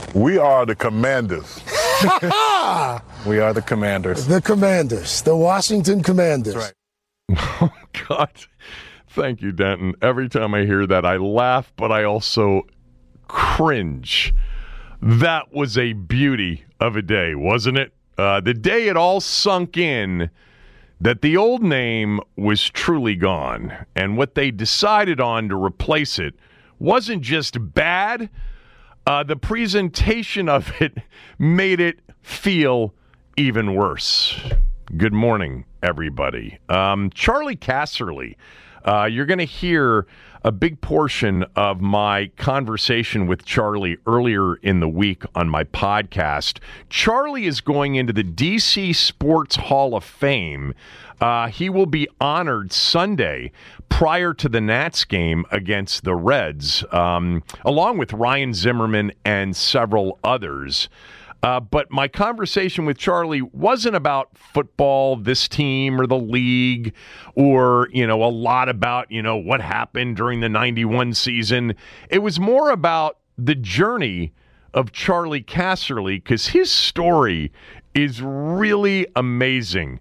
We are the Commanders. We are the Commanders. The Commanders. The Washington Commanders. That's right. Oh, God. Thank you, Denton. Every time I hear that, I laugh, but I also cringe. That was a beauty of a day, wasn't it? The day it all sunk in that the old name was truly gone, and what they decided on to replace it wasn't just bad. The presentation of it made it feel even worse. Good morning, everybody. Charlie Casserly. You're going to hear a big portion of my conversation with Charlie earlier in the week on my podcast. Charlie is going into the DC Sports Hall of Fame. He will be honored Sunday prior to the Nats game against the Reds, along with Ryan Zimmerman and several others. But my conversation with Charlie wasn't about football, this team or the league, or, a lot about, what happened during the 91 season. It was more about the journey of Charlie Casserly, because his story is really amazing.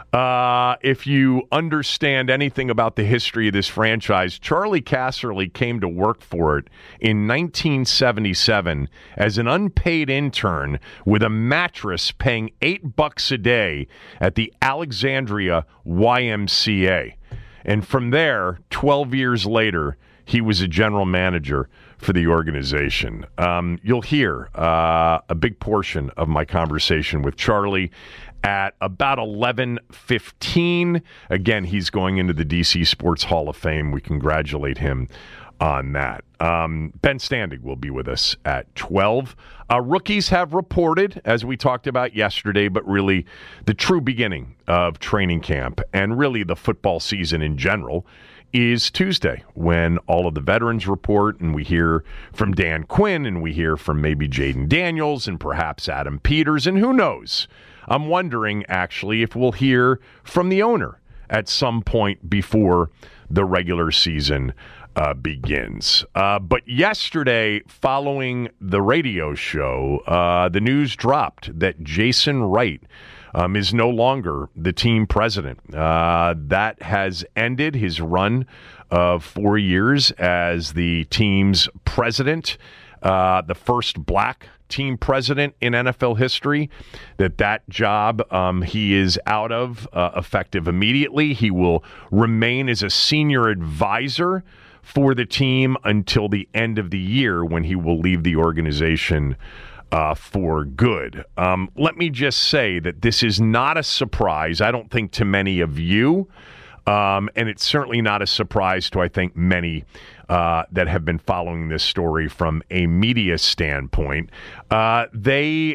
If you understand anything about the history of this franchise, Charlie Casserly came to work for it in 1977 as an unpaid intern with a mattress paying $8 a day at the Alexandria YMCA. And from there, 12 years later, he was a general manager for the organization. You'll hear a big portion of my conversation with Charlie at about 11:15. Again, he's going into the DC Sports Hall of Fame. We congratulate him on that. Ben Standig will be with us at 12. Rookies have reported, as we talked about yesterday, but really the true beginning of training camp and really the football season in general is Tuesday, when all of the veterans report and we hear from Dan Quinn and we hear from maybe Jaden Daniels and perhaps Adam Peters, and who knows? I'm wondering, actually, if we'll hear from the owner at some point before the regular season begins. But yesterday, following the radio show, the news dropped that Jason Wright is no longer the team president. That has ended his run of 4 years as the team's president, the first black team president in NFL history. That job he is out of effective immediately. He will remain as a senior advisor for the team until the end of the year, when he will leave the organization for good. Let me just say that this is not a surprise, I don't think, to many of you. And it's certainly not a surprise to, I think, many that have been following this story from a media standpoint. They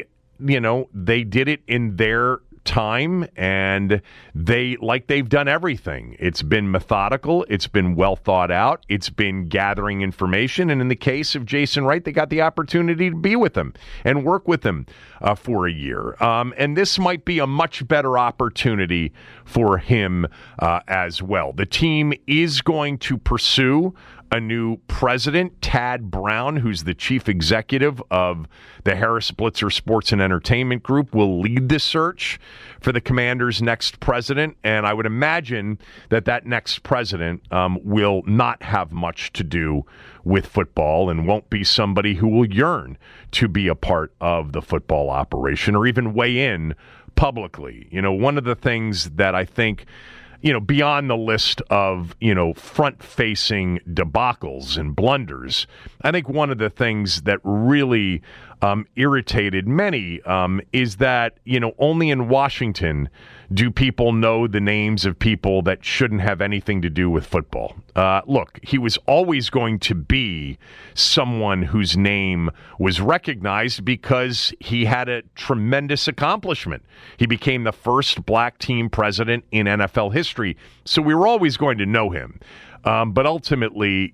did it in their time, and they've done everything. It's been methodical. It's been well thought out. It's been gathering information. And in the case of Jason Wright, they got the opportunity to be with him and work with him for a year. And this might be a much better opportunity for him as well. The team is going to pursue a new president, Tad Brown, who's the chief executive of the Harris Blitzer Sports and Entertainment Group, will lead the search for the Commanders' next president. And I would imagine that next president will not have much to do with football and won't be somebody who will yearn to be a part of the football operation or even weigh in publicly. One of the things that I think, beyond the list of, front-facing debacles and blunders, I think one of the things that really irritated many is that, only in Washington do people know the names of people that shouldn't have anything to do with football. Look, he was always going to be someone whose name was recognized because he had a tremendous accomplishment. He became the first black team president in NFL history, so we were always going to know him. But ultimately,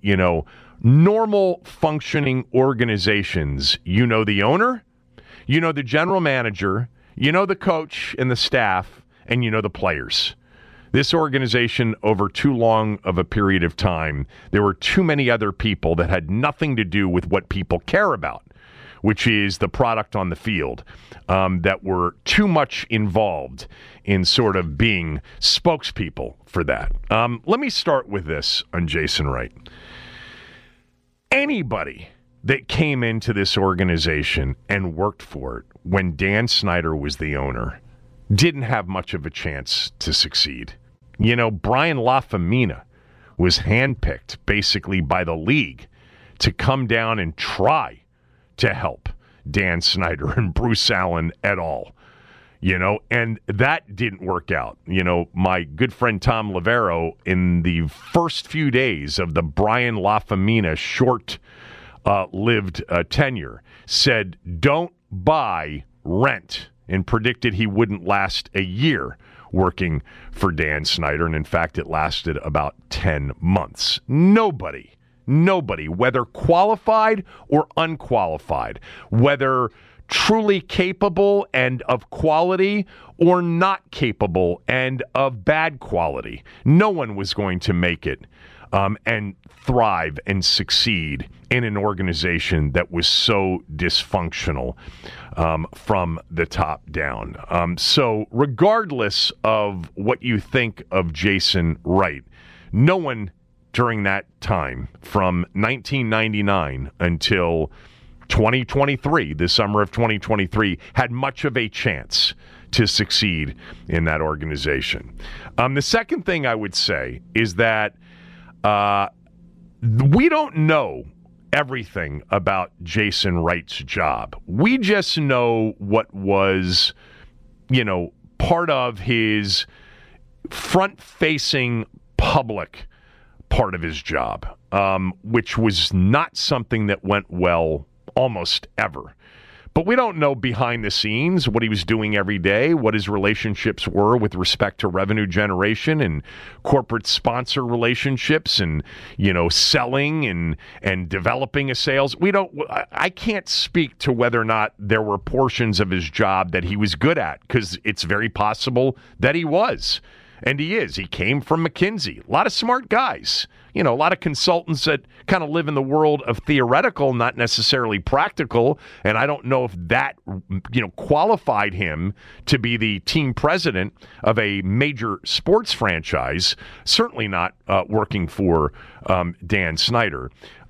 normal functioning organizations, the owner, the general manager, the coach and the staff, and the players. This organization, over too long of a period of time, there were too many other people that had nothing to do with what people care about, which is the product on the field, that were too much involved in sort of being spokespeople for that. Let me start with this on Jason Wright. Anybody that came into this organization and worked for it when Dan Snyder was the owner didn't have much of a chance to succeed. You know, Brian LaFemina was handpicked basically by the league to come down and try to help Dan Snyder and Bruce Allen at all. You know, and that didn't work out. You know, my good friend Tom Lavero, in the first few days of the Brian LaFemina short-lived tenure, said, don't buy, rent, and predicted he wouldn't last a year working for Dan Snyder. And in fact, it lasted about 10 months. Nobody, whether qualified or unqualified, whether truly capable and of quality or not capable and of bad quality, no one was going to make it and thrive and succeed in an organization that was so dysfunctional from the top down. So regardless of what you think of Jason Wright, no one during that time, from 1999 until 2023, the summer of 2023, had much of a chance to succeed in that organization. The second thing I would say is that we don't know everything about Jason Wright's job. We just know what was, you know, part of his front-facing public part of his job, which was not something that went well almost ever. But we don't know behind the scenes what he was doing every day, what his relationships were with respect to revenue generation and corporate sponsor relationships and, you know, selling and developing a sales. I can't speak to whether or not there were portions of his job that he was good at, because it's very possible that he was. And he is. He came from McKinsey. A lot of smart guys. You know, a lot of consultants that kind of live in the world of theoretical, not necessarily practical. And I don't know if that, you know, qualified him to be the team president of a major sports franchise. Certainly not working for Dan Snyder.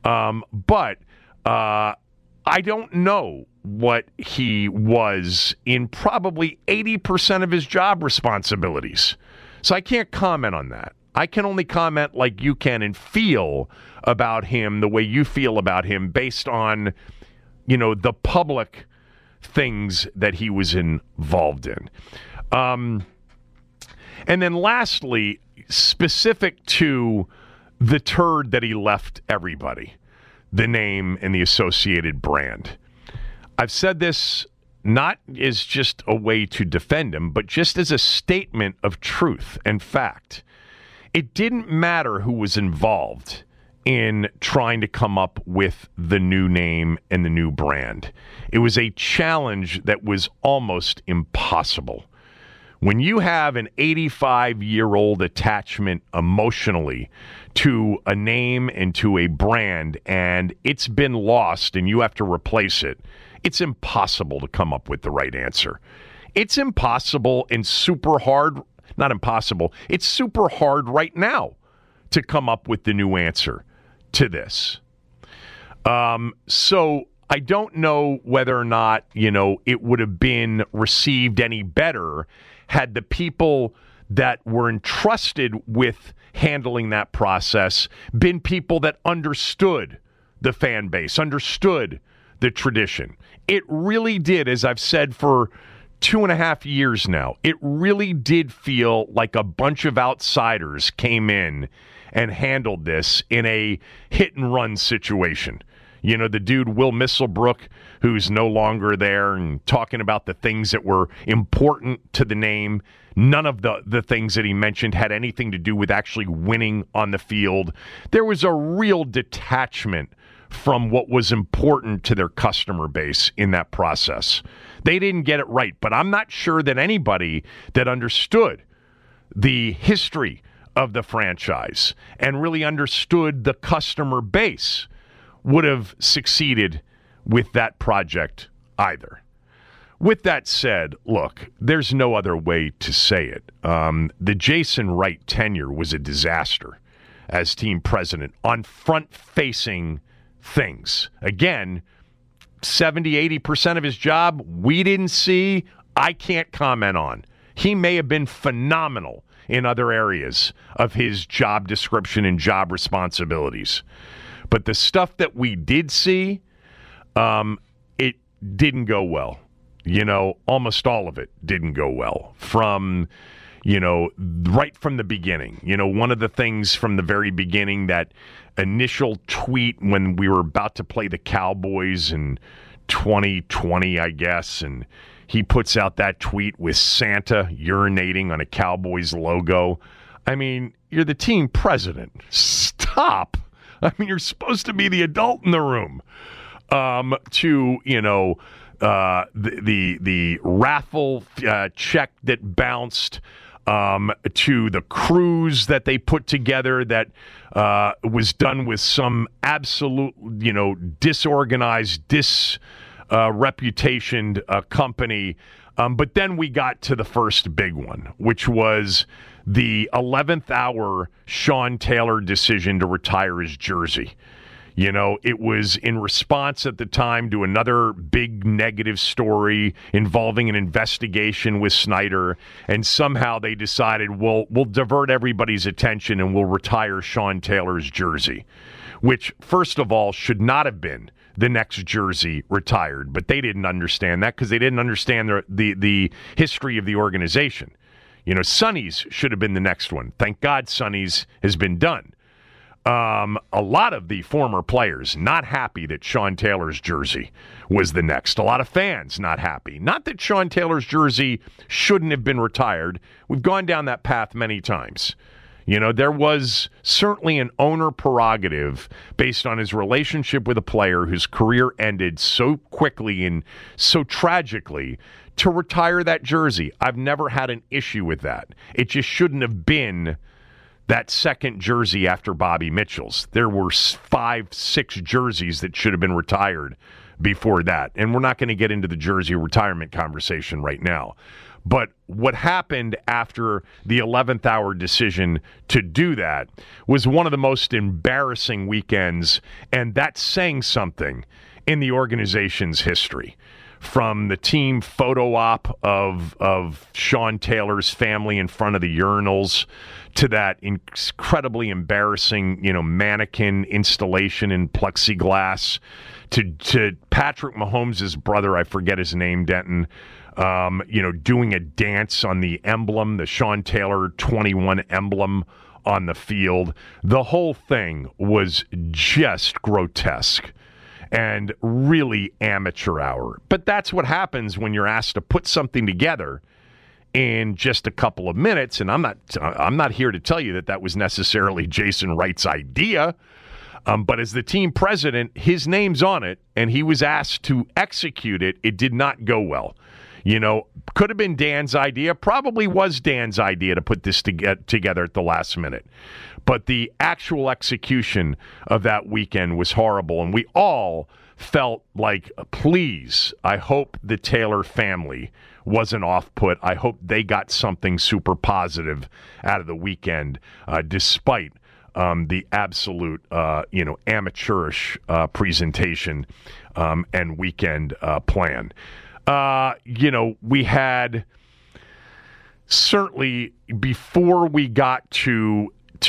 But I don't know what he was in probably 80% of his job responsibilities. So I can't comment on that. I can only comment like you can and feel about him the way you feel about him based on, you know, the public things that he was involved in. And then lastly, specific to the turd that he left everybody, the name and the associated brand. I've said this not as just a way to defend him, but just as a statement of truth and fact. It didn't matter who was involved in trying to come up with the new name and the new brand. It was a challenge that was almost impossible. When you have an 85-year-old attachment emotionally to a name and to a brand, and it's been lost and you have to replace it, it's impossible to come up with the right answer. It's impossible and super hard. Not impossible. It's super hard right now to come up with the new answer to this. So I don't know whether or not, you know, it would have been received any better had the people that were entrusted with handling that process been people that understood the fan base, understood the tradition. It really did, as I've said for 2.5 years now, it really did feel like a bunch of outsiders came in and handled this in a hit-and-run situation. You know, the dude, Will Misselbrook, who's no longer there, and talking about the things that were important to the name. None of the things that he mentioned had anything to do with actually winning on the field. There was a real detachment from what was important to their customer base in that process. They didn't get it right, but I'm not sure that anybody that understood the history of the franchise and really understood the customer base would have succeeded with that project either. With that said, look, there's no other way to say it. The Jason Wright tenure was a disaster as team president on front-facing things. Again, 70-80% of his job we didn't see, I can't comment on. He may have been phenomenal in other areas of his job description and job responsibilities. But the stuff that we did see, it didn't go well. Almost all of it didn't go well from, right from the beginning. One of the things from the very beginning, that initial tweet when we were about to play the Cowboys in 2020, I guess, and he puts out that tweet with Santa urinating on a Cowboys logo. I mean, you're the team president. Stop. I mean, you're supposed to be the adult in the room. The raffle check that bounced, to the cruise that they put together that was done with some absolute, disorganized, reputationed company. But then we got to the first big one, which was the 11th hour Sean Taylor decision to retire his jersey. It was in response at the time to another big negative story involving an investigation with Snyder, and somehow they decided, we'll divert everybody's attention and we'll retire Sean Taylor's jersey, which, first of all, should not have been the next jersey retired. But they didn't understand that because they didn't understand the history of the organization. Sonny's should have been the next one. Thank God Sonny's has been done. A lot of the former players not happy that Sean Taylor's jersey was the next. A lot of fans not happy. Not that Sean Taylor's jersey shouldn't have been retired. We've gone down that path many times. There was certainly an owner prerogative based on his relationship with a player whose career ended so quickly and so tragically to retire that jersey. I've never had an issue with that. It just shouldn't have been that second jersey after Bobby Mitchell's. There were 5-6 jerseys that should have been retired before that. And we're not going to get into the jersey retirement conversation right now. But what happened after the 11th hour decision to do that was one of the most embarrassing weekends, and that's saying something in the organization's history. From the team photo op of Sean Taylor's family in front of the urinals to that incredibly embarrassing, mannequin installation in plexiglass to Patrick Mahomes' brother, I forget his name, Denton, doing a dance on the emblem, the Sean Taylor 21 emblem on the field. The whole thing was just grotesque and really amateur hour. But that's what happens when you're asked to put something together in just a couple of minutes. And I'm not here to tell you that was necessarily Jason Wright's idea. But as the team president, his name's on it, and he was asked to execute it. It did not go well. Could have been Dan's idea, probably was Dan's idea to put this together at the last minute. But the actual execution of that weekend was horrible, and we all felt like, please, I hope the Taylor family wasn't off-put. I hope they got something super positive out of the weekend, despite the absolute, amateurish presentation and weekend plan. We had certainly before we got to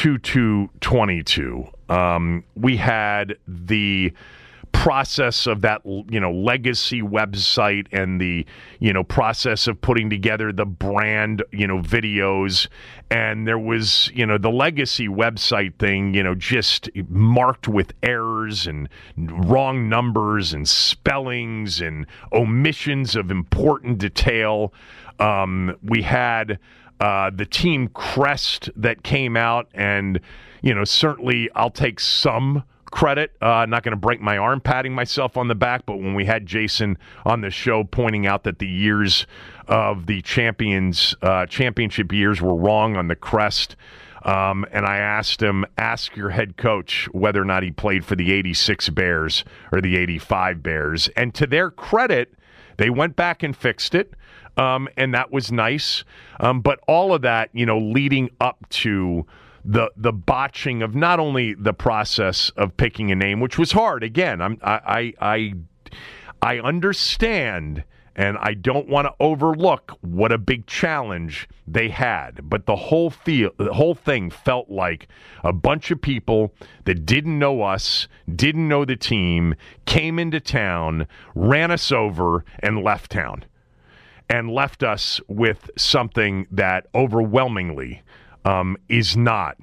2/2/22, we had the process of that, legacy website and the, process of putting together the brand, videos. And there was, the legacy website thing, just marked with errors and wrong numbers and spellings and omissions of important detail. We had the team crest that came out, and, certainly I'll take some credit. Not going to break my arm patting myself on the back, but when we had Jason on the show pointing out that the years of the championship years were wrong on the crest, And I asked him, ask your head coach whether or not he played for the 86 Bears or the 85 Bears. And to their credit, they went back and fixed it. And that was nice. But all of that, leading up to the botching of not only the process of picking a name, which was hard. Again, I understand, and I don't want to overlook what a big challenge they had. But the whole thing felt like a bunch of people that didn't know us, didn't know the team, came into town, ran us over, and left town. And left us with something that overwhelmingly is not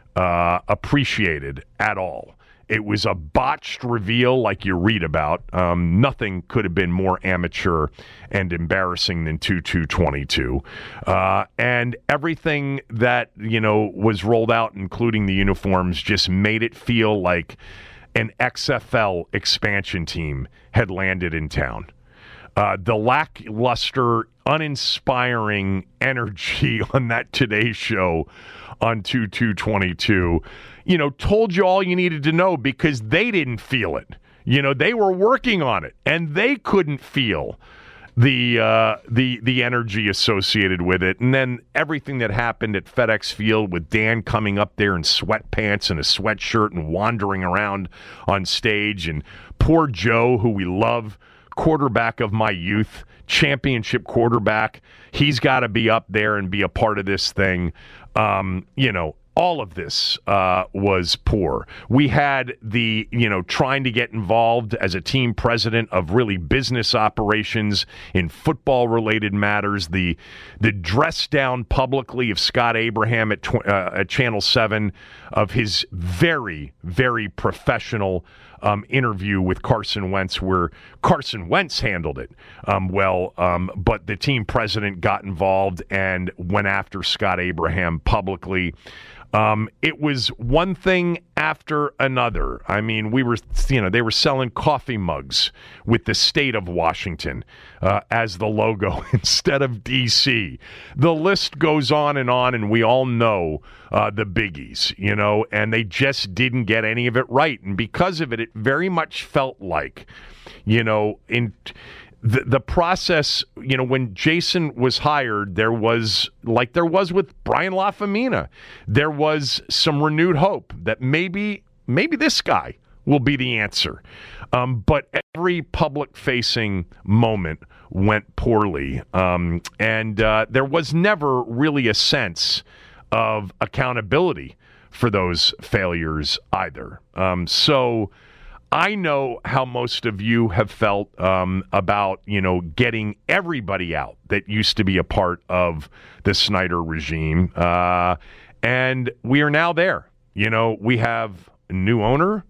appreciated at all. It was a botched reveal like you read about. Nothing could have been more amateur and embarrassing than 2-2-22. And everything that, was rolled out, including the uniforms, just made it feel like an XFL expansion team had landed in town. The lackluster, uninspiring energy on that Today Show on 2-2-22, told you all you needed to know because they didn't feel it. They were working on it, and they couldn't feel the energy associated with it. And then everything that happened at FedEx Field with Dan coming up there in sweatpants and a sweatshirt and wandering around on stage, and poor Joe, who we love, quarterback of my youth, championship quarterback. He's got to be up there and be a part of this thing. All of this was poor. We had the, trying to get involved as a team president of really business operations in football-related matters. The dress down publicly of Scott Abraham at Channel 7 of his very, very professional interview with Carson Wentz, where Carson Wentz handled it but the team president got involved and went after Scott Abraham publicly. It was one thing after another. I mean, they were selling coffee mugs with the state of Washington as the logo instead of D.C. The list goes on, and we all know the biggies, and they just didn't get any of it right. And because of it, it very much felt like, in the process, when Jason was hired, there was with Brian LaFemina, there was some renewed hope that maybe this guy will be the answer. But every public-facing moment went poorly, and there was never really a sense of accountability for those failures either. So I know how most of you have felt about, getting everybody out that used to be a part of the Snyder regime. And we are now there. We have a new owner,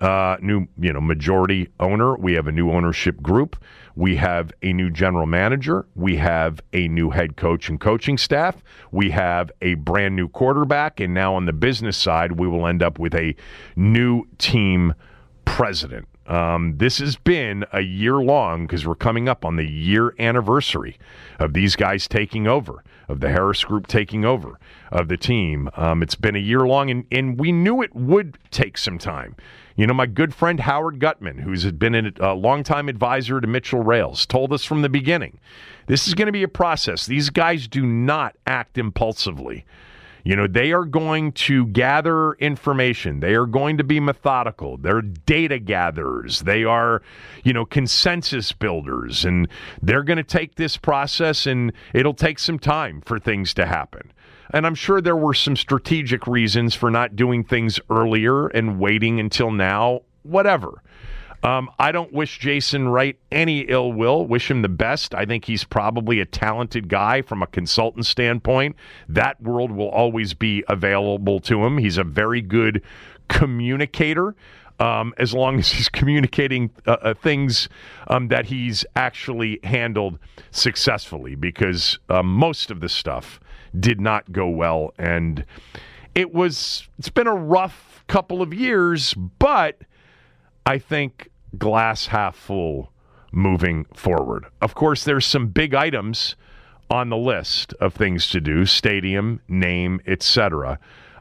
majority owner. We have a new ownership group. We have a new general manager. We have a new head coach and coaching staff. We have a brand new quarterback. And now on the business side, we will end up with a new team president. This has been a year long because we're coming up on the year anniversary of these guys taking over, of the Harris Group taking over of the team. It's been a year long, and we knew it would take some time. My good friend Howard Gutman, who's been a longtime advisor to Mitchell Rails, told us from the beginning, this is going to be a process. These guys do not act impulsively. They are going to gather information. They are going to be methodical. They're data gatherers. They are, consensus builders. And they're going to take this process, and it'll take some time for things to happen. And I'm sure there were some strategic reasons for not doing things earlier and waiting until now, whatever. I don't wish Jason Wright any ill will. Wish him the best. I think he's probably a talented guy from a consultant standpoint. That world will always be available to him. He's a very good communicator, as long as he's communicating things that he's actually handled successfully, because most of the stuff did not go well. And it's been a rough couple of years, but I think glass half full moving forward. Of course, there's some big items on the list of things to do, stadium, name, etc.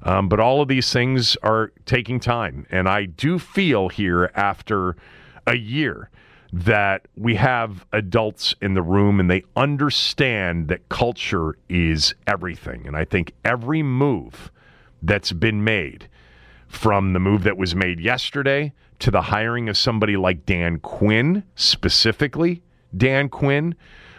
But all of these things are taking time. And I do feel here after a year that we have adults in the room and they understand that culture is everything. And I think every move that's been made, from the move that was made yesterday to the hiring of somebody like Dan Quinn, specifically Dan Quinn,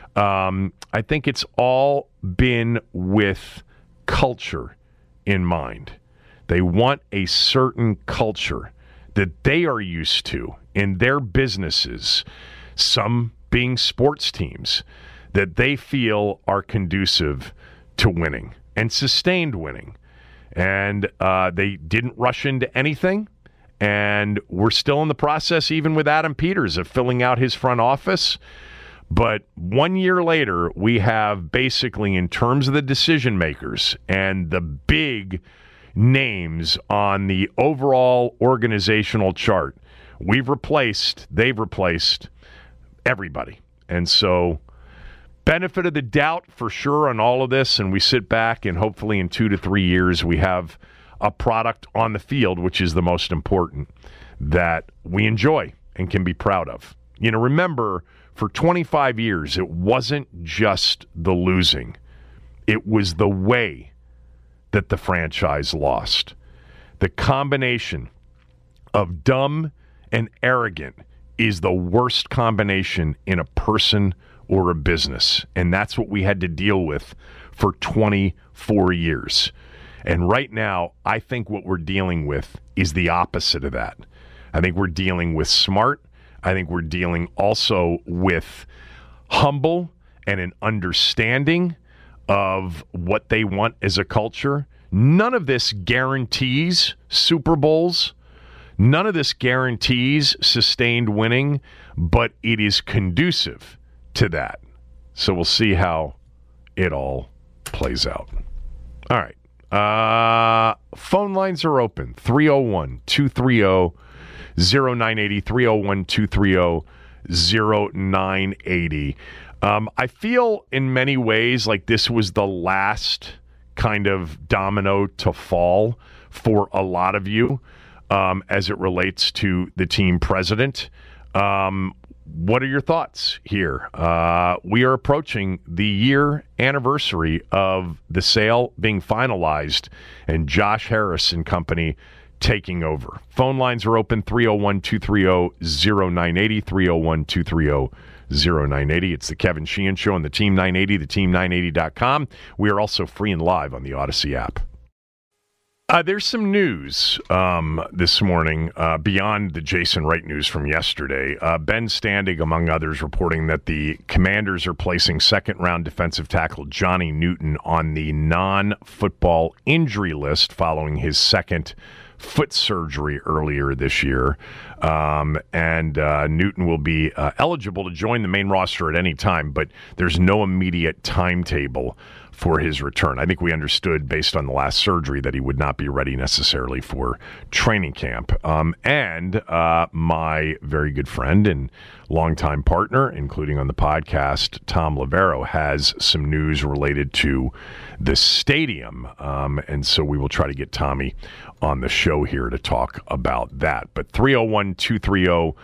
I think it's all been with culture in mind. They want a certain culture that they are used to in their businesses, some being sports teams, that they feel are conducive to winning and sustained winning. And they didn't rush into anything. And we're still in the process, even with Adam Peters, of filling out his front office. But 1 year later, we have basically, in terms of the decision makers and the big names on the overall organizational chart, they've replaced everybody. And so, benefit of the doubt for sure on all of this, and we sit back and hopefully in 2 to 3 years we have a product on the field, which is the most important, that we enjoy and can be proud of. You know, remember, for 25 years, it wasn't just the losing. It was the way that the franchise lost. The combination of dumb and arrogant is the worst combination in a person or a business. And that's what we had to deal with for 24 years. And right now, I think what we're dealing with is the opposite of that. I think we're dealing with smart. I think we're dealing also with humble and an understanding of what they want as a culture. None of this guarantees Super Bowls. None of this guarantees sustained winning, but it is conducive to that. So we'll see how it all plays out. All right. Phone lines are open. 301-230-0980. 301-230-0980. I feel in many ways like this was the last kind of domino to fall for a lot of you as it relates to the team president. What are your thoughts here? We are approaching the year anniversary of the sale being finalized and Josh Harris and company taking over. Phone lines are open, 301-230-0980, 301-230-0980. It's the Kevin Sheehan Show on the Team 980, theteam980.com. We are also free and live on the Odyssey app. There's some news this morning beyond the Jason Wright news from yesterday. Ben Standig, among others, reporting that the Commanders are placing second-round defensive tackle Johnny Newton on the non-football injury list following his second foot surgery earlier this year. And Newton will be eligible to join the main roster at any time, but there's no immediate timetable for his return. I think we understood based on the last surgery that he would not be ready necessarily for training camp. And my very good friend and longtime partner, including on the podcast, Tom Lavero, has some news related to the stadium. And so we will try to get Tommy on the show here to talk about that. But 301-230-0980,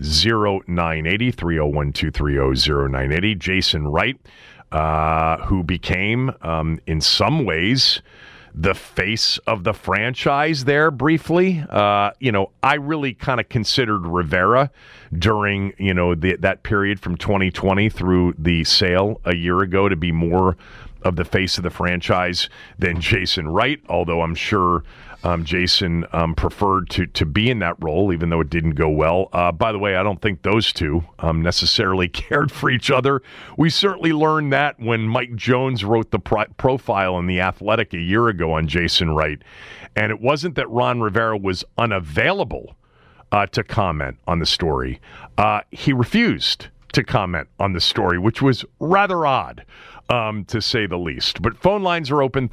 301-230-0980, Jason Wright, who became, in some ways, the face of the franchise there briefly. I really kind of considered Rivera during, that period from 2020 through the sale a year ago to be more of the face of the franchise than Jason Wright, although I'm sure Jason preferred to be in that role, even though it didn't go well. By the way, I don't think those two necessarily cared for each other. We certainly learned that when Mike Jones wrote the profile in The Athletic a year ago on Jason Wright. And it wasn't that Ron Rivera was unavailable to comment on the story. He refused to comment on the story, which was rather odd. to say the least. But phone lines are open,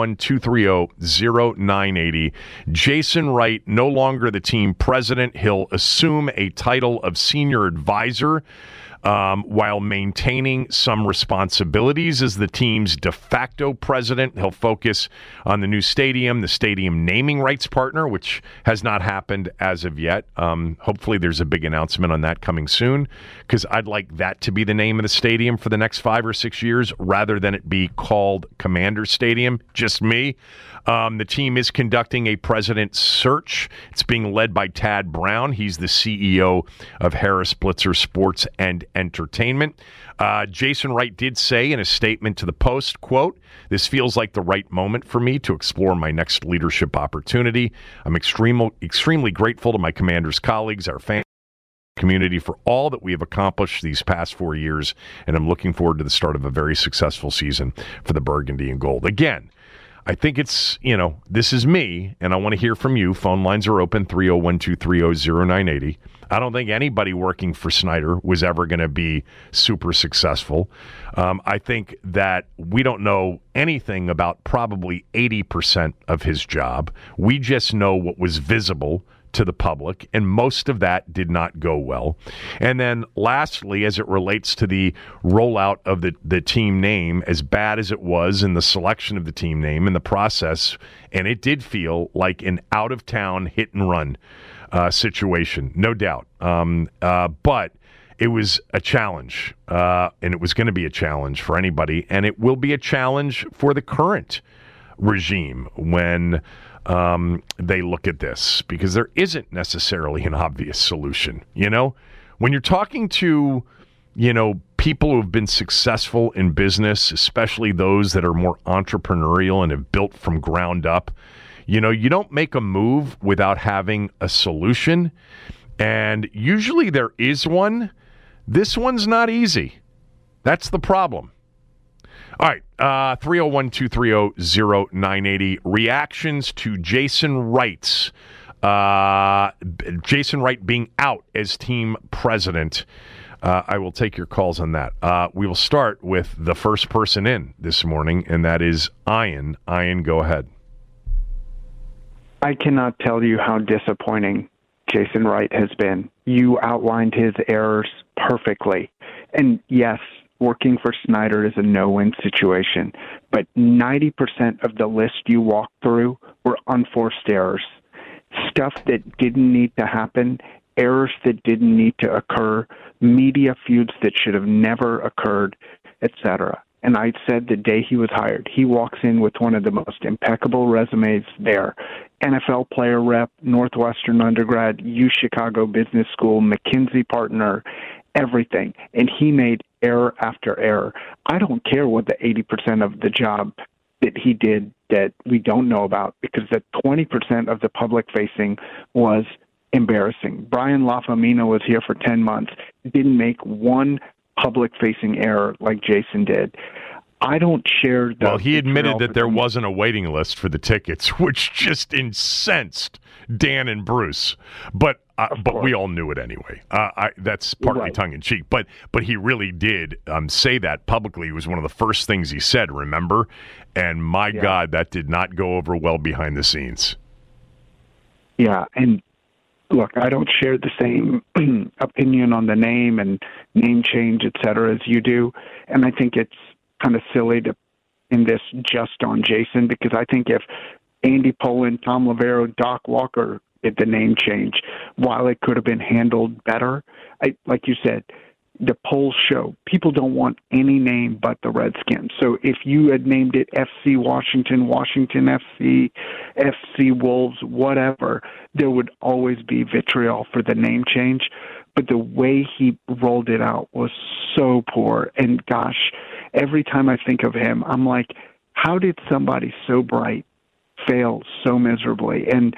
301-230-0980. Jason Wright, no longer the team president. He'll assume a title of senior advisor while maintaining some responsibilities as the team's de facto president. He'll focus on the new stadium, the stadium naming rights partner, which has not happened as of yet. Hopefully there's a big announcement on that coming soon, because I'd like that to be the name of the stadium for the next 5 or 6 years rather than it be called Commander Stadium. Just me. The team is conducting a president search. It's being led by Tad Brown. He's the CEO of Harris Blitzer Sports and Entertainment. Jason Wright did say in a statement to the Post, quote, "This feels like the right moment for me to explore my next leadership opportunity. I'm extremely grateful to my Commanders colleagues, our fans, community for all that we have accomplished these past 4 years, and I'm looking forward to the start of a very successful season for the Burgundy and Gold." Again, I think it's, this is me, and I want to hear from you. Phone lines are open, 301-230-0980. I don't think anybody working for Snyder was ever going to be super successful. I think that we don't know anything about probably 80% of his job. We just know what was visible to the public, and most of that did not go well. And then lastly, as it relates to the rollout of the team name, as bad as it was in the selection of the team name and the process, and it did feel like an out-of-town hit-and-run situation, no doubt. But it was a challenge, and it was going to be a challenge for anybody, and it will be a challenge for the current regime when they look at this, because there isn't necessarily an obvious solution. When you're talking to, people who have been successful in business, especially those that are more entrepreneurial and have built from ground up, you don't make a move without having a solution. And usually there is one. This one's not easy. That's the problem. All right, 301-230-0980. Reactions to Jason Wright being out as team president. I will take your calls on that. We will start with the first person in this morning, and that is Ian. Ian, go ahead. I cannot tell you how disappointing Jason Wright has been. You outlined his errors perfectly. And yes, working for Snyder is a no-win situation, but 90% of the list you walked through were unforced errors. Stuff that didn't need to happen, errors that didn't need to occur, media feuds that should have never occurred, etc. And I said the day he was hired, he walks in with one of the most impeccable resumes there. NFL player rep, Northwestern undergrad, U Chicago Business School, McKinsey partner, everything. And he made error after error. I don't care what the 80% of the job that he did that we don't know about, because the 20% of the public facing was embarrassing. Brian Lafemina was here for 10 months, didn't make one public-facing error like Jason did. I don't share the... Well, he admitted that there wasn't a waiting list for the tickets, which just incensed Dan and Bruce. But we all knew it anyway. That's partly right. tongue-in-cheek. But he really did say that publicly. It was one of the first things he said, remember? And my God, that did not go over well behind the scenes. Yeah, and look, I don't share the same opinion on the name and name change, et cetera, as you do. And I think it's kind of silly to pin this just on Jason, because I think if Andy Pollin, Tom Lavero, Doc Walker did the name change, while it could have been handled better, like you said, the polls show people don't want any name but the Redskins. So if you had named it FC Washington, Washington FC, FC Wolves, whatever, there would always be vitriol for the name change. But the way he rolled it out was so poor. And gosh, every time I think of him, I'm like, how did somebody so bright fail so miserably? And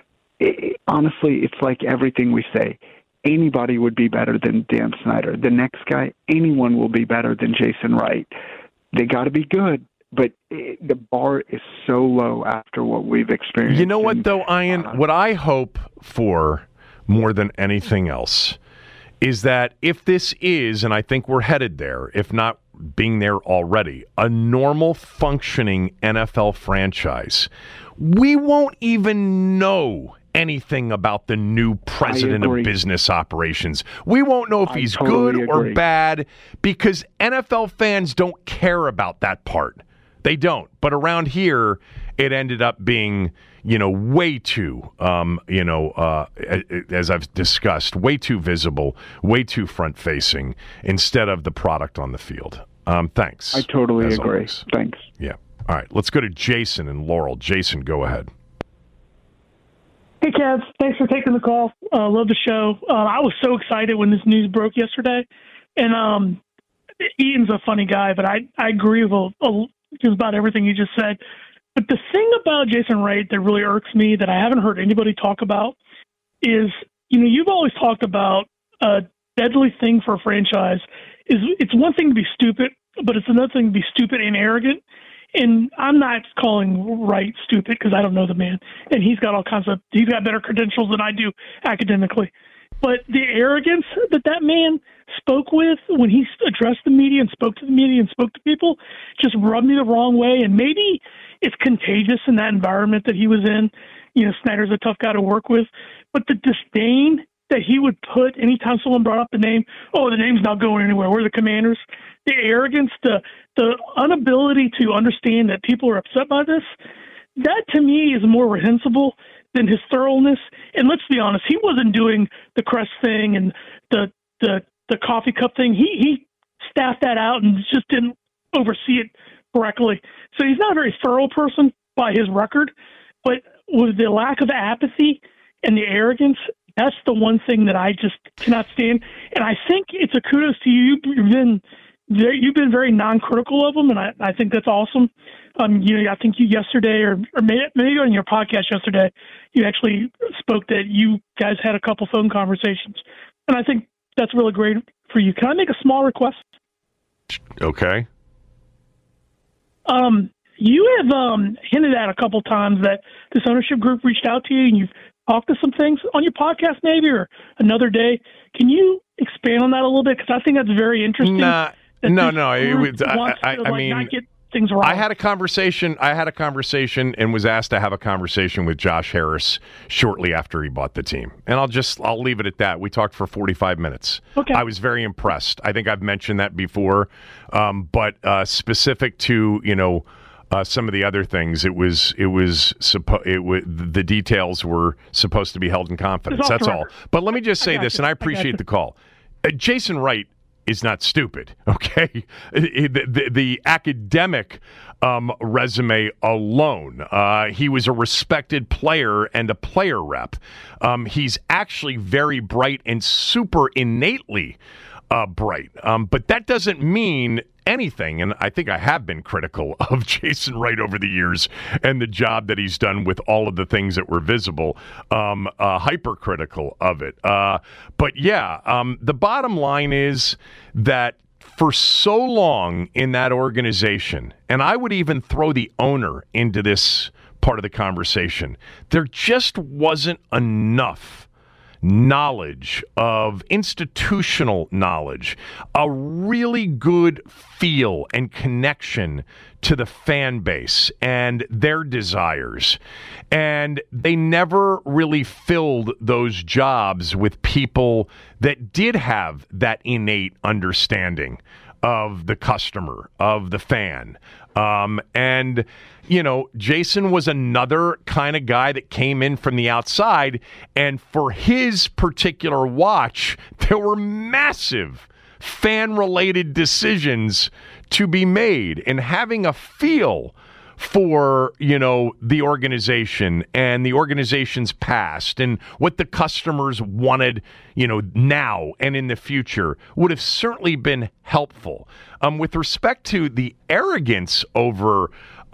honestly, it's like everything we say. Anybody would be better than Dan Snyder. The next guy, anyone will be better than Jason Wright. They got to be good, but the bar is so low after what we've experienced. You know what, though, Ian? What I hope for more than anything else is that if this is, and I think we're headed there, if not being there already. A normal functioning NFL franchise, we won't even know anything about the new president of business operations. We won't know if he's good or bad because NFL fans don't care about that part. They don't. But around here, it ended up being, way too, as I've discussed, way too visible, way too front-facing instead of the product on the field. Thanks. I totally agree. Always. Thanks. Yeah. All right. Let's go to Jason in Laurel. Jason, go ahead. Hey, Kev. Thanks for taking the call. Love the show. I was so excited when this news broke yesterday. And Ian's a funny guy, but I agree with just about everything you just said. But the thing about Jason Wright that really irks me that I haven't heard anybody talk about is, you've always talked about a deadly thing for a franchise is it's one thing to be stupid, but it's another thing to be stupid and arrogant. And I'm not calling Wright stupid because I don't know the man. And he's got he's got better credentials than I do academically. But the arrogance that man spoke with when he addressed the media and spoke to the media and spoke to people just rubbed me the wrong way. And maybe it's contagious in that environment that he was in. Snyder's a tough guy to work with. But the disdain that he would put anytime someone brought up the name, the name's not going anywhere, we're the Commanders. The arrogance, the inability to understand that people are upset by this, that to me is more reprehensible than his thoroughness. And let's be honest, he wasn't doing the crest thing and the coffee cup thing. He staffed that out and just didn't oversee it correctly. So he's not a very thorough person by his record, but with the lack of apathy and the arrogance, that's the one thing that I just cannot stand. And I think it's a kudos to you. You've been very non-critical of him, and I think that's awesome. I think you yesterday, or maybe on your podcast yesterday, you actually spoke that you guys had a couple phone conversations, and I think that's really great for you. Can I make a small request? Okay. You have hinted at a couple times that this ownership group reached out to you, and you've talked to some things on your podcast, maybe, or another day. Can you expand on that a little bit? Because I think that's very interesting. No. I mean, not get things wrong. I had a conversation and was asked to have a conversation with Josh Harris shortly after he bought the team. And I'll leave it at that. We talked for 45 minutes. Okay. I was very impressed. I think I've mentioned that before. But specific to, some of the other things, the details were supposed to be held in confidence. That's all. But let me just say this, and I appreciate the call. Jason Wright is not stupid, okay? The academic resume alone, he was a respected player and a player rep. He's actually very bright and super innately bright. But that doesn't mean anything, and I think I have been critical of Jason Wright over the years and the job that he's done with all of the things that were visible, hypercritical of it. But yeah, the bottom line is that for so long in that organization, and I would even throw the owner into this part of the conversation, there just wasn't enough knowledge of institutional knowledge, a really good feel and connection to the fan base and their desires. And they never really filled those jobs with people that did have that innate understanding of the customer, of the fan. And, Jason was another kind of guy that came in from the outside, and for his particular watch, there were massive fan-related decisions to be made, and having a feel for, the organization and the organization's past and what the customers wanted, now and in the future would have certainly been helpful. With respect to the arrogance over,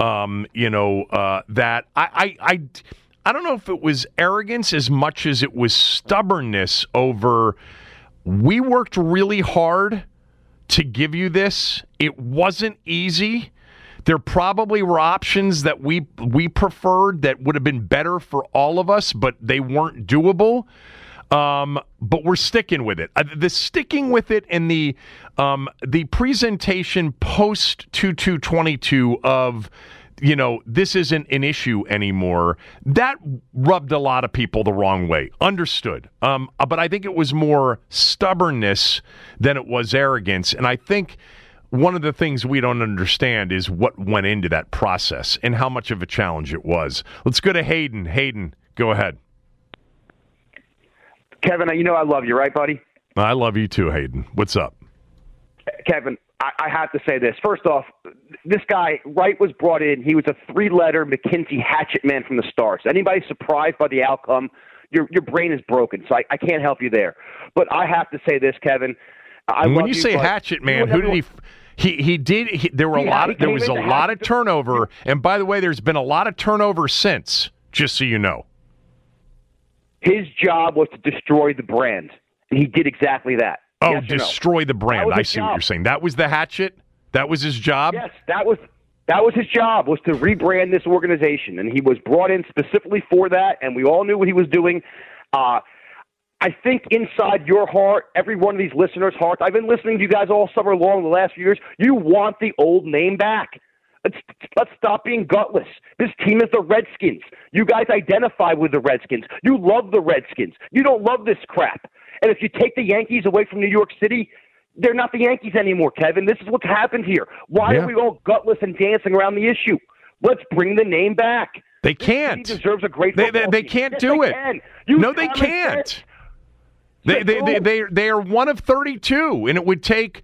that I don't know if it was arrogance as much as it was stubbornness over, we worked really hard to give you this. It wasn't easy. There probably were options that we preferred that would have been better for all of us, but they weren't doable. But we're sticking with it. The sticking with it and the presentation post 2/2/22 of, this isn't an issue anymore, that rubbed a lot of people the wrong way. Understood. But I think it was more stubbornness than it was arrogance. And I think one of the things we don't understand is what went into that process and how much of a challenge it was. Let's go to Hayden. Hayden, go ahead. Kevin, I love you, right, buddy? I love you too, Hayden. What's up? Kevin, I have to say this. First off, this guy, Wright, was brought in. He was a 3-letter McKinsey hatchet man from the start. So anybody surprised by the outcome, your brain is broken. So I can't help you there. But I have to say this, Kevin. When you say hatchet man, who did he? There was a lot of turnover, and by the way, there's been a lot of turnover since. Just so you know, his job was to destroy the brand, and he did exactly that. Oh, yes destroy the brand! I see what you're saying. That was the hatchet. That was his job. Yes, that was his job, was to rebrand this organization, and he was brought in specifically for that. And we all knew what he was doing. I think inside your heart, every one of these listeners' hearts, I've been listening to you guys all summer long the last few years, you want the old name back. Let's stop being gutless. This team is the Redskins. You guys identify with the Redskins. You love the Redskins. You don't love this crap. And if you take the Yankees away from New York City, they're not the Yankees anymore, Kevin. This is what's happened here. Why are we all gutless and dancing around the issue? Let's bring the name back. They can't. He deserves a great They can't do it. No, they can't. They are one of 32, and it would take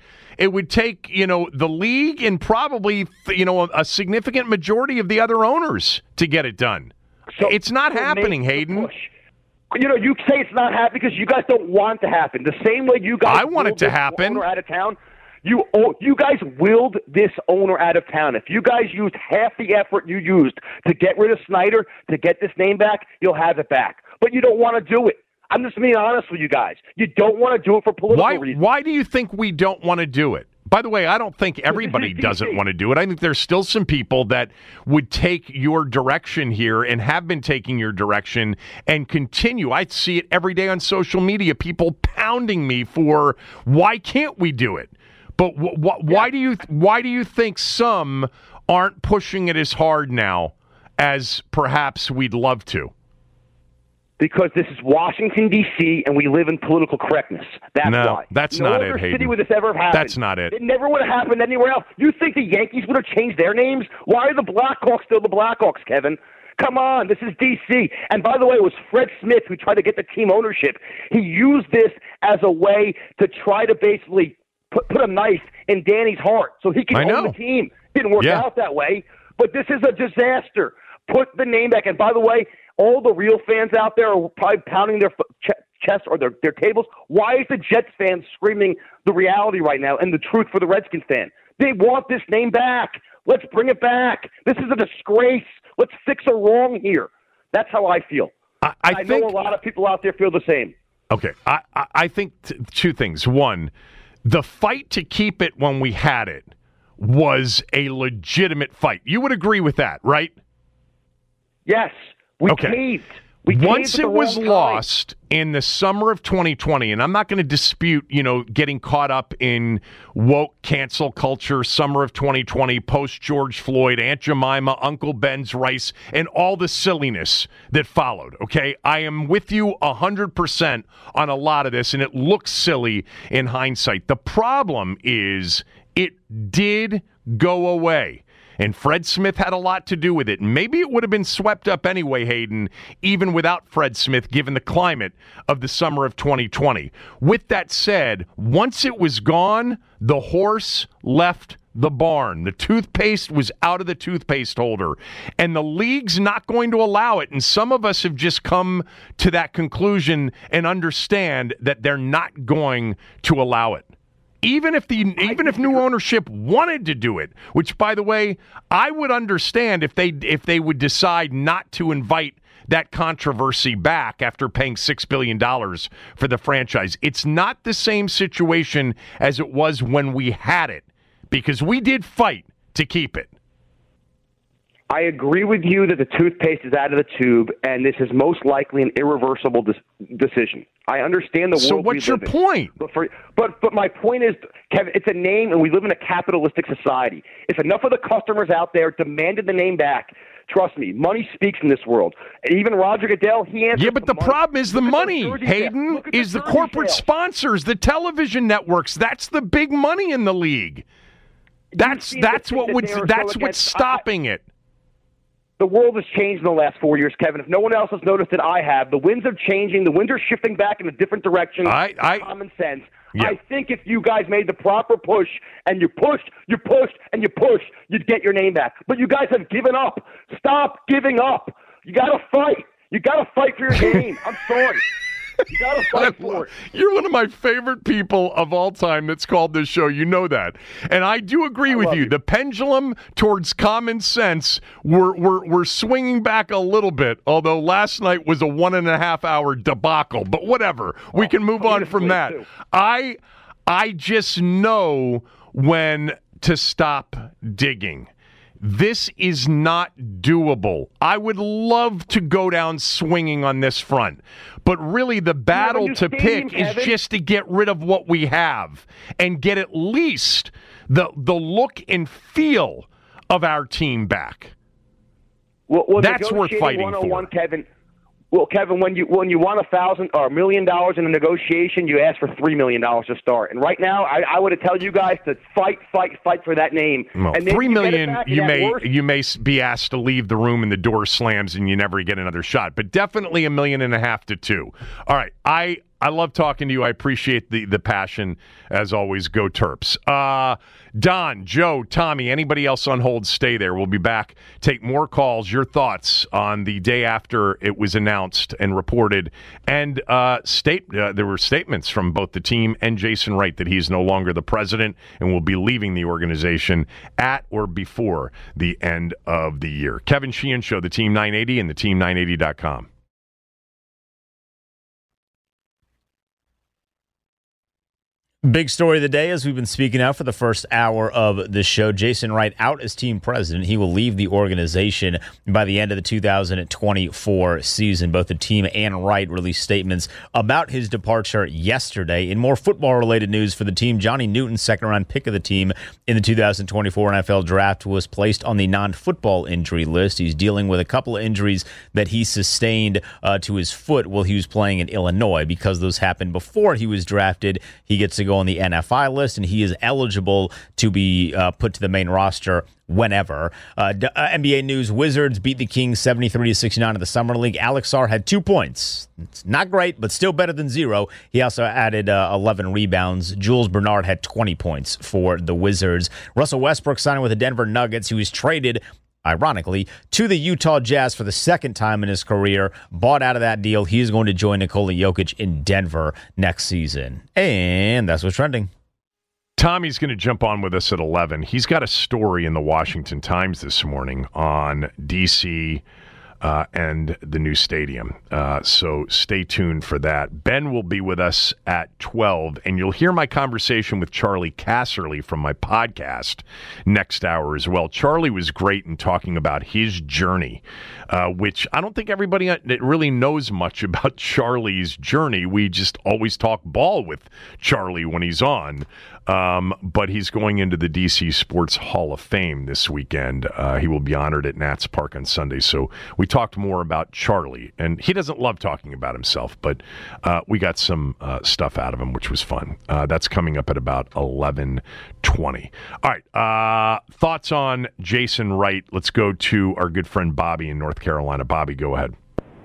the league and probably a significant majority of the other owners to get it done. So it's not happening, Hayden. You say it's not happening because you guys don't want it to happen. The same way you guys want it to happen. Owner out of town. You guys willed this owner out of town. If you guys used half the effort you used to get rid of Snyder, to get this name back, you'll have it back. But you don't want to do it. I'm just being honest with you guys. You don't want to do it for political reasons. Why do you think we don't want to do it? By the way, I don't think everybody doesn't want to do it. I think there's still some people that would take your direction here and have been taking your direction and continue. I see it every day on social media, people pounding me for why can't we do it? But why do you think some aren't pushing it as hard now as perhaps we'd love to? Because this is Washington, D.C., and we live in political correctness. That's why. That's not it, Hayden. No other city would this ever have happened. That's not it. It never would have happened anywhere else. You think the Yankees would have changed their names? Why are the Blackhawks still the Blackhawks, Kevin? Come on, this is D.C. And by the way, it was Fred Smith who tried to get the team ownership. He used this as a way to try to basically put a knife in Danny's heart so he can own the team. Didn't work out that way. But this is a disaster. Put the name back. And by the way, all the real fans out there are probably pounding their chest or their tables. Why is the Jets fan screaming the reality right now and the truth for the Redskins fan? They want this name back. Let's bring it back. This is a disgrace. Let's fix a wrong here. That's how I feel. I know a lot of people out there feel the same. Okay. I think two things. One, the fight to keep it when we had it was a legitimate fight. You would agree with that, right? Yes. We caved. Once it was lost in the summer of 2020, and I'm not going to dispute, getting caught up in woke cancel culture, summer of 2020, post George Floyd, Aunt Jemima, Uncle Ben's rice, and all the silliness that followed, okay? I am with you 100% on a lot of this, and it looks silly in hindsight. The problem is it did go away. And Fred Smith had a lot to do with it. Maybe it would have been swept up anyway, Hayden, even without Fred Smith, given the climate of the summer of 2020. With that said, once it was gone, the horse left the barn. The toothpaste was out of the toothpaste holder. And the league's not going to allow it. And some of us have just come to that conclusion and understand that they're not going to allow it. Even if new ownership wanted to do it, which, by the way, I would understand if they would decide not to invite that controversy back after paying $6 billion for the franchise. It's not the same situation as it was when we had it, because we did fight to keep it. I agree with you that the toothpaste is out of the tube, and this is most likely an irreversible decision. I understand the world. So what's your point? But my point is, Kevin, it's a name, and we live in a capitalistic society. If enough of the customers out there demanded the name back, trust me, money speaks in this world. And even Roger Goodell, he answers. Yeah, but the problem is the money, Hayden, is the corporate sponsors, the television networks. That's the big money in the league. That's what's stopping it. The world has changed in the last 4 years, Kevin. If no one else has noticed it, I have. The winds are changing. The winds are shifting back in a different direction. Common sense. Yeah. I think if you guys made the proper push and you pushed, you'd get your name back. But you guys have given up. Stop giving up. You got to fight. You got to fight for your game. I'm sorry. You got to fight for it. You're one of my favorite people of all time that's called this show. You know that. And I do agree with you. The pendulum towards common sense, we're swinging back a little bit, although last night was a 1.5 hour debacle. But whatever. We can move on from that. I just know when to stop digging. This is not doable. I would love to go down swinging on this front. But really, the battle to pick is just to get rid of what we have and get at least the look and feel of our team back. Well, that's worth fighting for. Kevin. Well, Kevin, when you want $1,000 or $1 million in a negotiation, you ask for $3 million to start. And right now, I would tell you guys to fight for that name. Well, and $3 million, you may be asked to leave the room and the door slams and you never get another shot. But definitely $1.5 million to $2 million. All right, I love talking to you. I appreciate the passion as always. Go Terps. Don, Joe, Tommy, anybody else on hold, stay there. We'll be back. Take more calls, your thoughts on the day after it was announced and reported. And there were statements from both the team and Jason Wright that he's no longer the president and will be leaving the organization at or before the end of the year. Kevin Sheehan Show, the Team 980 and the Team980.com. Big story of the day, as we've been speaking out for the first hour of the show. Jason Wright out as team president. He will leave the organization by the end of the 2024 season. Both the team and Wright released statements about his departure yesterday. In more football-related news for the team, Johnny Newton, second-round pick of the team in the 2024 NFL Draft, was placed on the non-football injury list. He's dealing with a couple of injuries that he sustained to his foot while he was playing in Illinois. Because those happened before he was drafted, he gets to go on the NFI list, and he is eligible to be put to the main roster whenever. NBA news, Wizards beat the Kings 73-69 in the Summer League. Alex Sarr had 2 points. It's not great, but still better than 0. He also added 11 rebounds. Jules Bernard had 20 points for the Wizards. Russell Westbrook signing with the Denver Nuggets. He was traded, ironically, to the Utah Jazz for the second time in his career. Bought out of that deal. He is going to join Nikola Jokic in Denver next season. And that's what's trending. Tommy's going to jump on with us at 11. He's got a story in the Washington Times this morning on D.C. And the new stadium. So stay tuned for that. Ben will be with us at 12, and you'll hear my conversation with Charlie Casserly from my podcast next hour as well. Charlie was great in talking about his journey, which I don't think everybody really knows much about Charlie's journey. We just always talk ball with Charlie when he's on. But he's going into the DC Sports Hall of Fame this weekend. He will be honored at Nats Park on Sunday. So we talked more about Charlie, and he doesn't love talking about himself, but we got some stuff out of him, which was fun. That's coming up at about 11:20. All right. Thoughts on Jason Wright? Let's go to our good friend Bobby in North Carolina. Bobby, go ahead.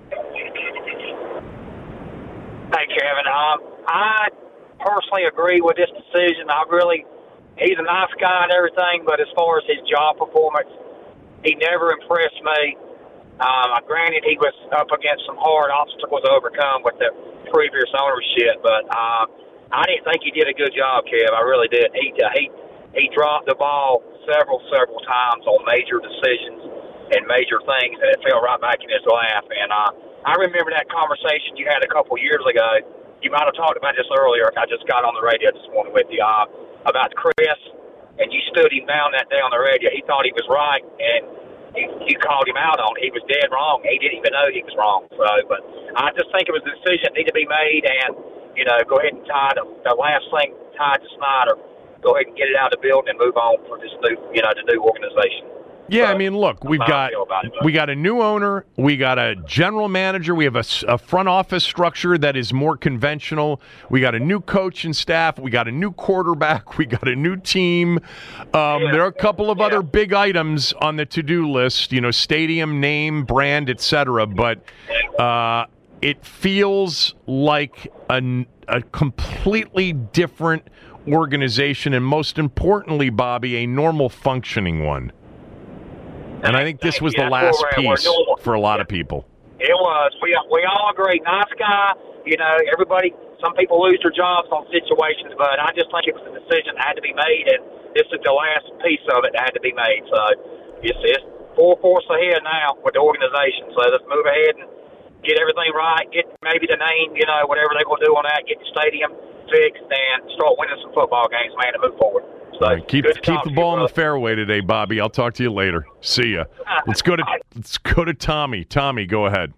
Hey, Kevin. I personally agree with this decision. He's a nice guy and everything, but as far as his job performance, he never impressed me. Granted, he was up against some hard obstacles to overcome with the previous ownership, but I didn't think he did a good job, Kev. I really did. He dropped the ball several times on major decisions and major things, and it fell right back in his lap. And I remember that conversation you had a couple years ago. You might have talked about this earlier. I just got on the radio this morning with you about Chris, and you stood him down that day on the radio. He thought he was right, and you called him out on. He was dead wrong. He didn't even know he was wrong. So, but I just think it was a decision that needed to be made, and go ahead and tie the last thing tied to Snyder. Go ahead and get it out of the building and move on for this new, the new organization. Yeah, I mean, look, we got a new owner, we got a general manager, we have a front office structure that is more conventional, we got a new coach and staff, we got a new quarterback, we got a new team. There are a couple of other big items on the to-do list, stadium, name, brand, etc. But it feels like a completely different organization, and most importantly, Bobby, a normal functioning one. And I think this was the last piece for a lot of people. It was. We all agree. Nice guy. Everybody, some people lose their jobs on situations, but I just think it was a decision that had to be made, and this is the last piece of it that had to be made. So it's full force ahead now with the organization. So let's move ahead and get everything right, get maybe the name, whatever they're going to do on that, get the stadium fixed, and start winning some football games, man, and move forward. So, right, keep the ball in the fairway today, Bobby. I'll talk to you later. See ya. Let's go to Tommy. Tommy, go ahead.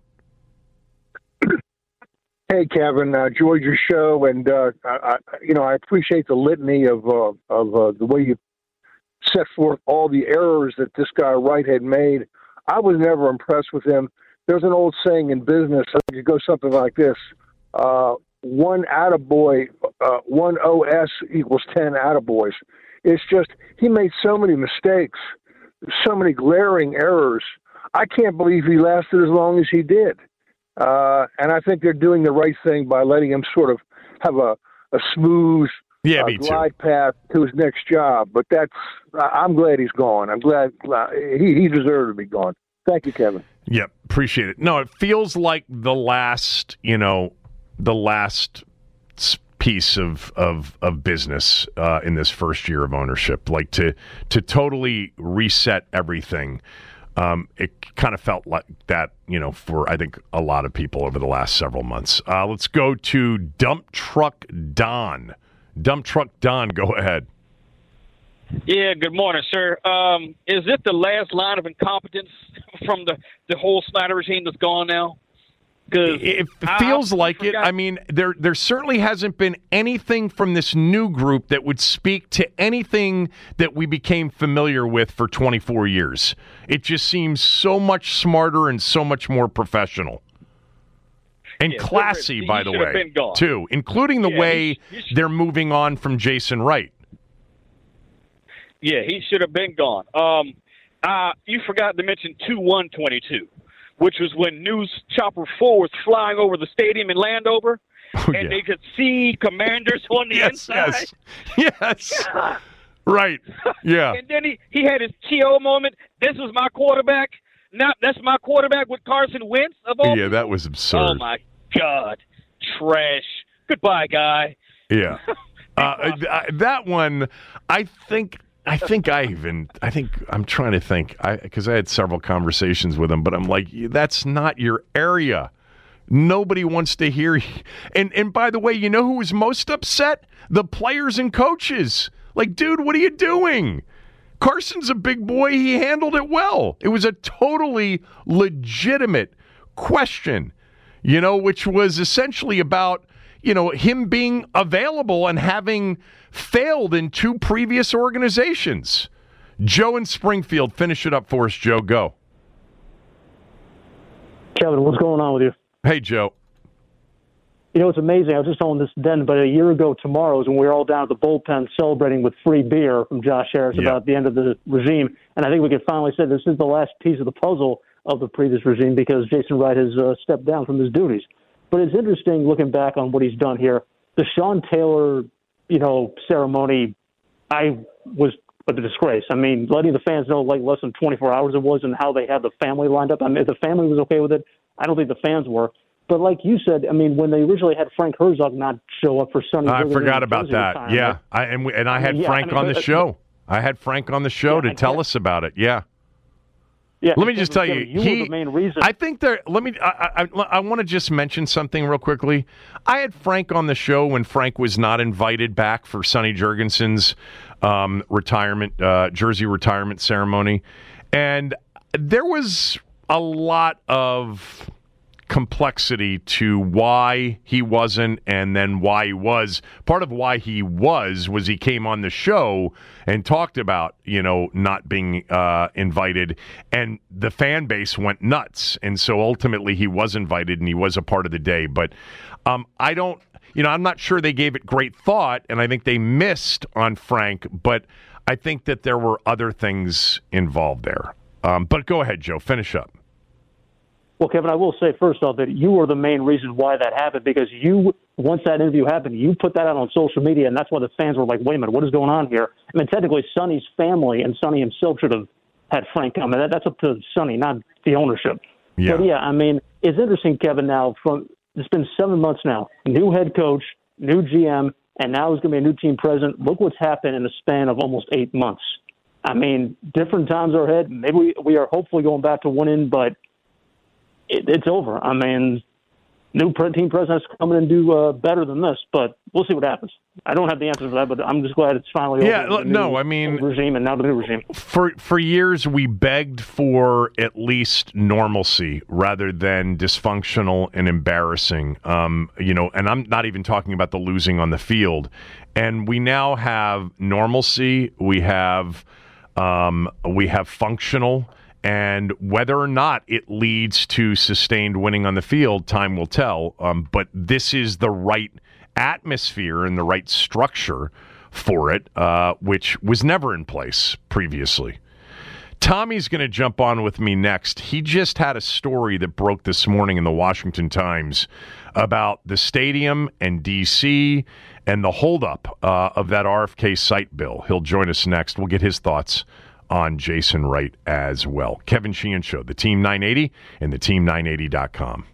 Hey, Kevin, enjoyed your show, and I appreciate the litany of the way you set forth all the errors that this guy Wright had made. I was never impressed with him. There's an old saying in business. I think it goes something like this: one attaboy, one OS equals 10 attaboys. It's just, he made so many mistakes, so many glaring errors. I can't believe he lasted as long as he did. And I think they're doing the right thing by letting him sort of have a smooth glide path to his next job. But I'm glad he's gone. I'm glad he deserved to be gone. Thank you, Kevin. Yep, appreciate it. No, it feels like the last piece of business in this first year of ownership, like to totally reset everything. It kind of felt like that, for I think a lot of people over the last several months. Let's go to Dump Truck Don. Dump Truck Don, go ahead. Yeah, good morning, sir. Is it the last line of incompetence from the whole Snyder regime that's gone now? It feels like it. I mean, there certainly hasn't been anything from this new group that would speak to anything that we became familiar with for 24 years. It just seems so much smarter and so much more professional. And classy, by the way, too, including the way they're moving on from Jason Wright. Yeah, he should have been gone. You forgot to mention 2/1/22. Which was when News Chopper 4 was flying over the stadium in Landover, and they could see Commanders on the inside. Yes. Right. Yeah. And then he had his T.O. moment. This is my quarterback. Now that's my quarterback with Carson Wentz. Yeah, that was absurd. Oh, my God. Trash. Goodbye, guy. Yeah. That one, I think I'm trying to think, because I had several conversations with him, but I'm like, that's not your area. Nobody wants to hear you. And by the way, you know who was most upset? The players and coaches. Like, dude, what are you doing? Carson's a big boy. He handled it well. It was a totally legitimate question, which was essentially about, him being available and having failed in two previous organizations. Joe in Springfield, finish it up for us, Joe. Go. Kevin, what's going on with you? Hey, Joe. It's amazing. I was just on this then, but a year ago tomorrow is when we were all down at the bullpen celebrating with free beer from Josh Harris about the end of the regime. And I think we can finally say this is the last piece of the puzzle of the previous regime because Jason Wright has stepped down from his duties. But it's interesting looking back on what he's done here. The Sean Taylor, ceremony, I was a disgrace. I mean, letting the fans know like less than 24 hours it was and how they had the family lined up. I mean, if the family was okay with it, I don't think the fans were. But like you said, I mean, when they originally had Frank Herzog not show up for Sonny, I forgot about that. Yeah, I had Frank on the show. I had Frank on the show to tell us about it. Yeah. Yeah, let me just tell you, were the main reason. I think I want to just mention something real quickly. I had Frank on the show when Frank was not invited back for Sonny Jurgensen's jersey retirement ceremony, and there was a lot of complexity to why he wasn't and then why he was. Part of why he was he came on the show and talked about, not being invited, and the fan base went nuts. And so ultimately he was invited and he was a part of the day. But I'm not sure they gave it great thought, and I think they missed on Frank, but I think that there were other things involved there. But go ahead, Joe, finish up. Well, Kevin, I will say first off that you were the main reason why that happened, because once that interview happened, you put that out on social media, and that's why the fans were like, wait a minute, what is going on here? I mean, technically, Sonny's family and Sonny himself should have had Frank come. And that's up to Sonny, not the ownership. Yeah. But, yeah, I mean, it's interesting, Kevin, now. It's been 7 months now. New head coach, new GM, and now there's going to be a new team president. Look what's happened in the span of almost 8 months. I mean, different times are ahead. Maybe we are hopefully going back to winning, but it's over. I mean, new team presidents coming and do better than this, but we'll see what happens. I don't have the answer to that, but I'm just glad it's finally over. Yeah, no, I mean, regime and now the new regime. For years, we begged for at least normalcy rather than dysfunctional and embarrassing. And I'm not even talking about the losing on the field. And we now have normalcy. We have functional. And whether or not it leads to sustained winning on the field, time will tell. But this is the right atmosphere and the right structure for it, which was never in place previously. Tommy's going to jump on with me next. He just had a story that broke this morning in the Washington Times about the stadium and D.C. and the holdup of that RFK site bill. He'll join us next. We'll get his thoughts on Jason Wright as well. Kevin Sheehan Show, the Team 980 and the Team980.com.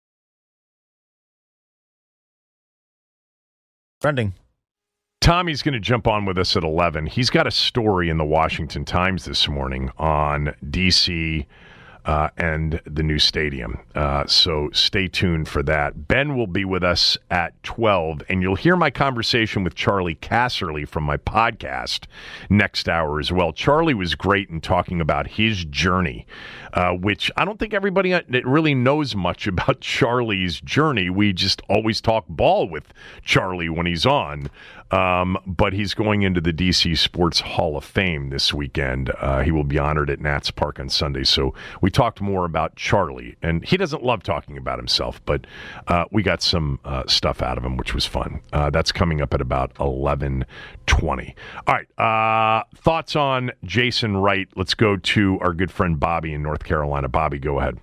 Trending. Tommy's going to jump on with us at 11. He's got a story in the Washington Times this morning on D.C. And the new stadium. So stay tuned for that. Ben will be with us at 12, and you'll hear my conversation with Charlie Casserly from my podcast next hour as well. Charlie was great in talking about his journey, which I don't think everybody really knows much about Charlie's journey. We just always talk ball with Charlie when he's on. But he's going into the DC Sports Hall of Fame this weekend. He will be honored at Nats Park on Sunday. So we talked more about Charlie, and he doesn't love talking about himself, but we got some stuff out of him, which was fun. That's coming up at about 11:20. All right. Thoughts on Jason Wright? Let's go to our good friend Bobby in North Carolina. Bobby, go ahead.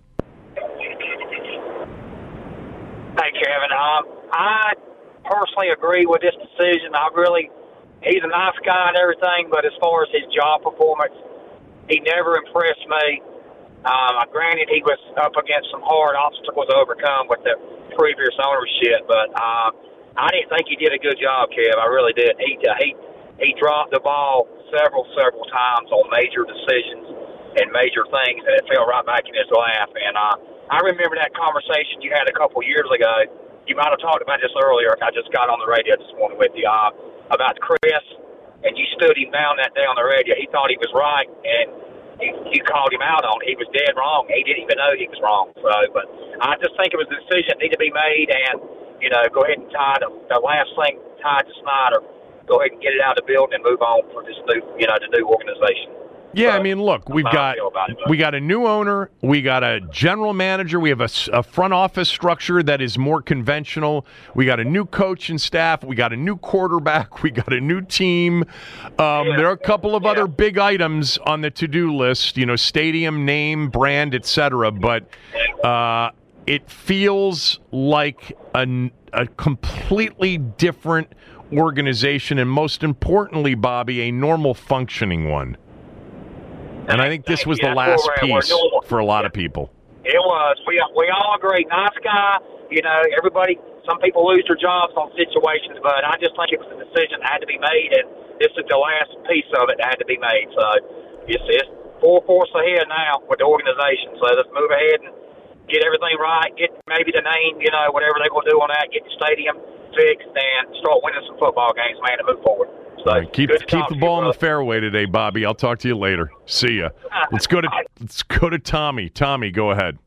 Hey, Kevin. I personally agree with this decision. He's a nice guy and everything, but as far as his job performance, he never impressed me. Granted, he was up against some hard obstacles to overcome with the previous ownership, but I didn't think he did a good job, Kev. I really did. He dropped the ball several times on major decisions and major things, and it fell right back in his lap. And I remember that conversation you had a couple years ago. You might have talked about this earlier. I just got on the radio this morning with you about Chris, and you stood him down that day on the radio. He thought he was right, and you called him out on it. He was dead wrong. He didn't even know he was wrong. So, but I just think it was a decision that needed to be made, and go ahead and tie the last thing tied to Snyder. Go ahead and get it out of the building and move on for this new, the new organization. Yeah, I mean, look, we got a new owner, we got a general manager, we have a front office structure that is more conventional, we got a new coach and staff, we got a new quarterback, we got a new team. There are a couple of other big items on the to-do list, stadium, name, brand, etc. But it feels like a completely different organization, and most importantly, Bobby, a normal functioning one. And I think this was the last piece for a lot of people. It was. We all agree. Nice guy. Everybody, some people lose their jobs on situations, but I just think it was a decision that had to be made, and this is the last piece of it that had to be made. So it's full force ahead now with the organization. So let's move ahead and get everything right, get maybe the name, whatever they're going to do on that, get the stadium fixed, and start winning some football games, man, and move forward. All right, keep the ball in the fairway today, Bobby. I'll talk to you later. See ya. Let's go to Tommy. Tommy, go ahead.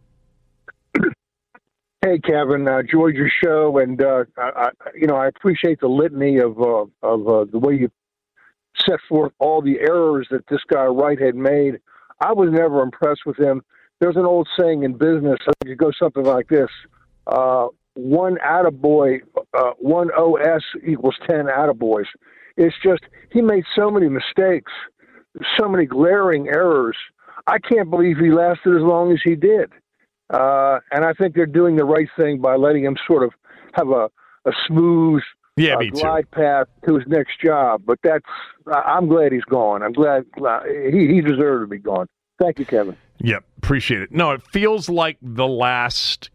Hey, Kevin, enjoyed your show, and I appreciate the litany of the way you set forth all the errors that this guy Wright had made. I was never impressed with him. There's an old saying in business. I think it goes something like this: one attaboy, one OS equals 10 attaboys. It's just he made so many mistakes, so many glaring errors. I can't believe he lasted as long as he did. And I think they're doing the right thing by letting him sort of have a smooth glide path to his next job. But I'm glad he's gone. I'm glad he deserved to be gone. Thank you, Kevin. Yep, appreciate it. No, it feels like the last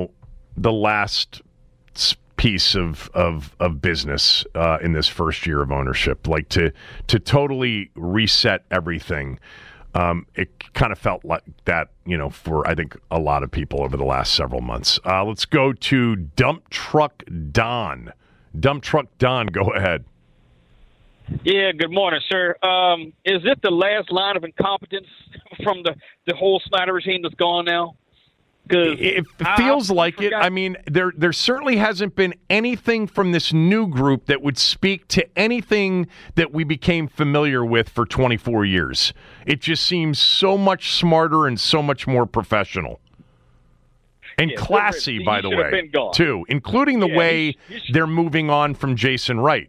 piece of business in this first year of ownership, like to totally reset everything. It kind of felt like that, for I think a lot of people over the last several months. Let's go to Dump Truck Don. Dump Truck Don, go ahead. Yeah, good morning, sir. Is it the last line of incompetence from the whole Snyder regime that's gone now? It feels like it. I mean, there certainly hasn't been anything from this new group that would speak to anything that we became familiar with for 24 years. It just seems so much smarter and so much more professional. And classy, by the way, too, including the way they're moving on from Jason Wright.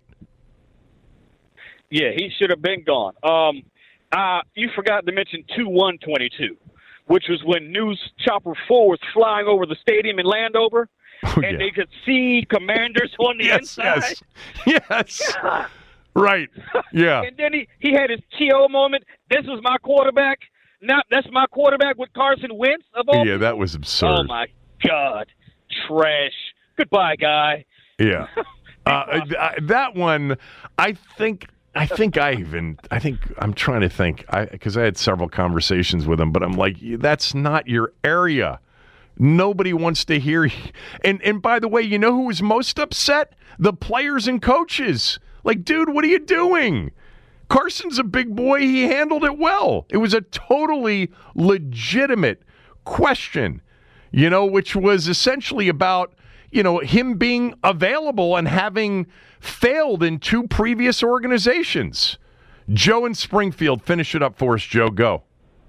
Yeah, he should have been gone. You forgot to mention 2-1-22. Which was when News Chopper 4 was flying over the stadium in Landover, and they could see Commanders on the inside. Yes. Right. Yeah. And then he had his T.O. moment. This was my quarterback. Now that's my quarterback with Carson Wentz. Yeah, that was absurd. Oh, my God. Trash. Goodbye, guy. Yeah. That one, I think I'm trying to think, because I had several conversations with him, but I'm like, that's not your area. Nobody wants to hear you. And by the way, you know who was most upset? The players and coaches. Like, dude, what are you doing? Carson's a big boy. He handled it well. It was a totally legitimate question, which was essentially about, him being available and having failed in two previous organizations. Joe in Springfield, finish it up for us, Joe. Go.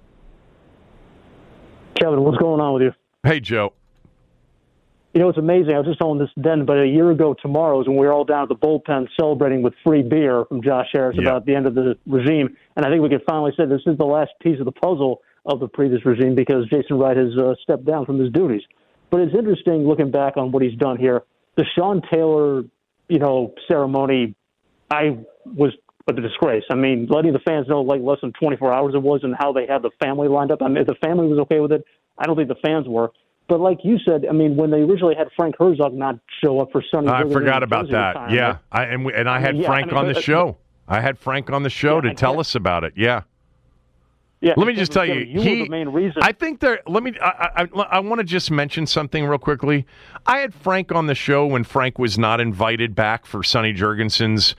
Kevin, what's going on with you? Hey, Joe. It's amazing. I was just telling this then, but a year ago tomorrow is when we were all down at the bullpen celebrating with free beer from Josh Harris about the end of the regime. And I think we can finally say this is the last piece of the puzzle of the previous regime because Jason Wright has stepped down from his duties. But it's interesting looking back on what he's done here. The Sean Taylor, ceremony, I was a disgrace. I mean, letting the fans know like less than 24 hours it was and how they had the family lined up. I mean, if the family was okay with it, I don't think the fans were. But like you said, I mean, when they originally had Frank Herzog not show up for Sonny, I forgot about that. Yeah, I had Frank on the show. I had Frank on the show to tell us about it. Yeah. Yeah, let me just tell you, were the main reason. I think I want to just mention something real quickly. I had Frank on the show when Frank was not invited back for Sonny Jurgensen's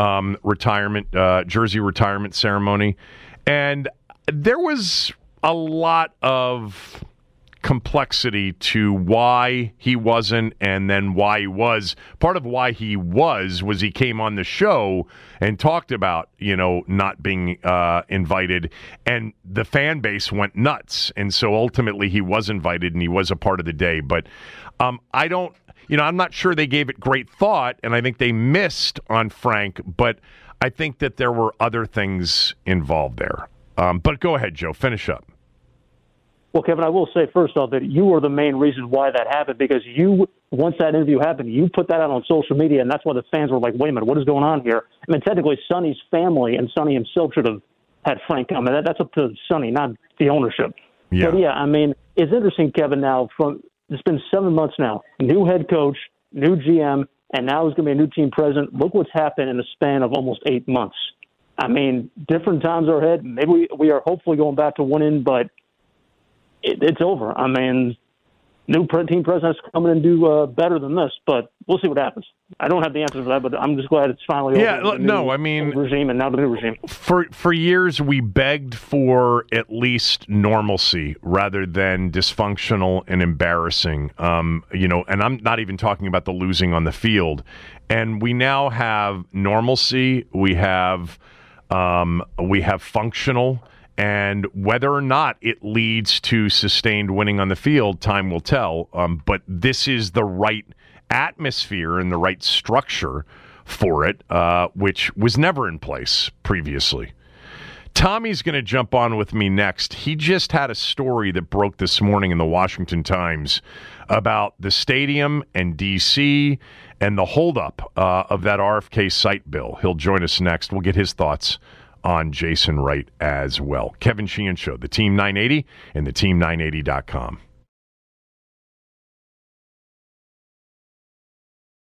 jersey retirement ceremony, and there was a lot of complexity to why he wasn't and then why he was. Part of why he was he came on the show and talked about, not being invited, and the fan base went nuts. And so ultimately he was invited and he was a part of the day. But I'm not sure they gave it great thought, and I think they missed on Frank, but I think that there were other things involved there. But go ahead, Joe, finish up. Well, Kevin, I will say first off that you were the main reason why that happened because once that interview happened, you put that out on social media, and that's why the fans were like, wait a minute, what is going on here? I mean, technically, Sonny's family and Sonny himself should have had Frank come, and that's up to Sonny, not the ownership. Yeah. But, yeah, I mean, it's interesting, Kevin, now. It's been 7 months now. New head coach, new GM, and now there's going to be a new team president. Look what's happened in the span of almost 8 months. I mean, different times are ahead. Maybe we are hopefully going back to winning, but it's over. I mean, new team presidents come in and do better than this, but we'll see what happens. I don't have the answer for that, but I'm just glad it's finally over. Regime and now the new regime. For years, we begged for at least normalcy rather than dysfunctional and embarrassing. And I'm not even talking about the losing on the field. And we now have normalcy. We have functional. And whether or not it leads to sustained winning on the field, time will tell. But this is the right atmosphere and the right structure for it, which was never in place previously. Tommy's going to jump on with me next. He just had a story that broke this morning in the Washington Times about the stadium and D.C. and the holdup of that RFK site bill. He'll join us next. We'll get his thoughts on Jason Wright as well. Kevin Sheehan Show, the Team 980 and the Team980.com.